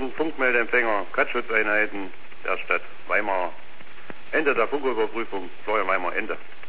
Achtung, Funkmeldeempfänger, Kratzschutzeinheiten der Stadt Weimar. Ende der Funküberprüfung, Florian Weimar, Ende.